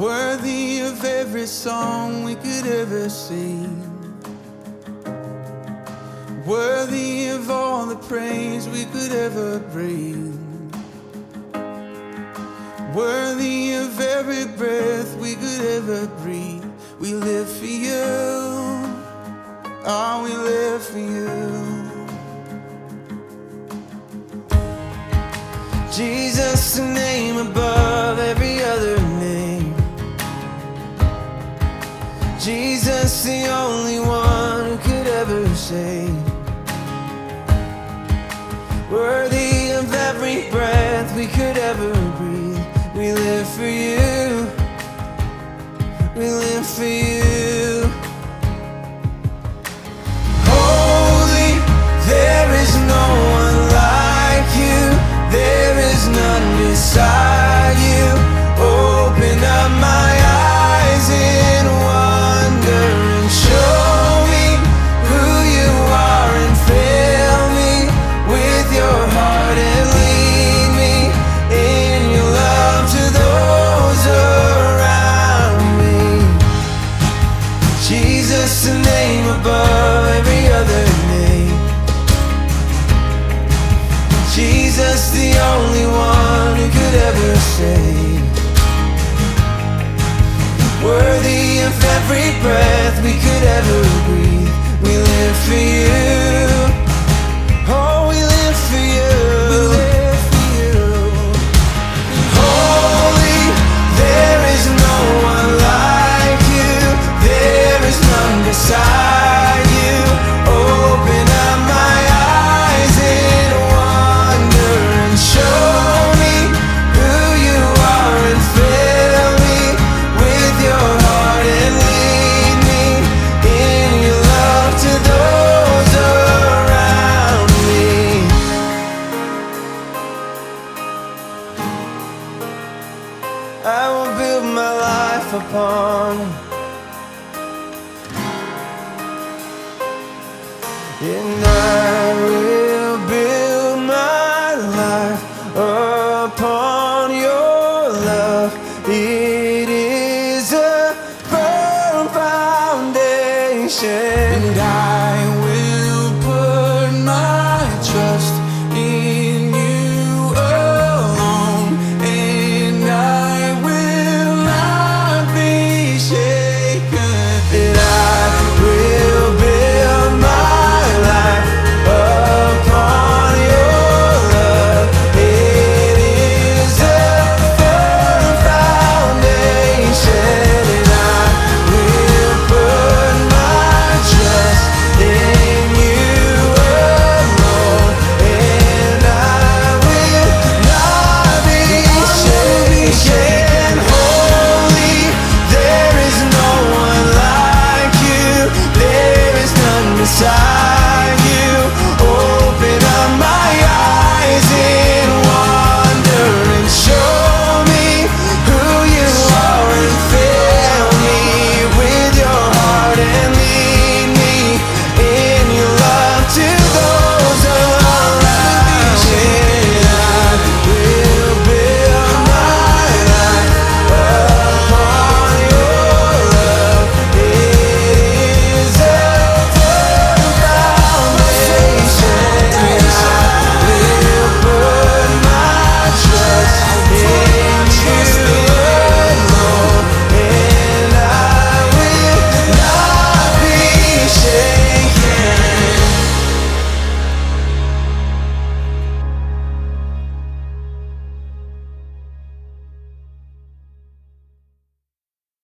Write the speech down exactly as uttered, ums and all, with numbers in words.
worthy of every song we could ever sing, worthy of all the praise we could ever bring, worthy of every breath we could ever breathe. We live for you, oh, we live for you. Jesus, the name above every other name. Jesus, the only one who could ever save. Worthy of every breath we could ever breathe. We live for you. We live for you.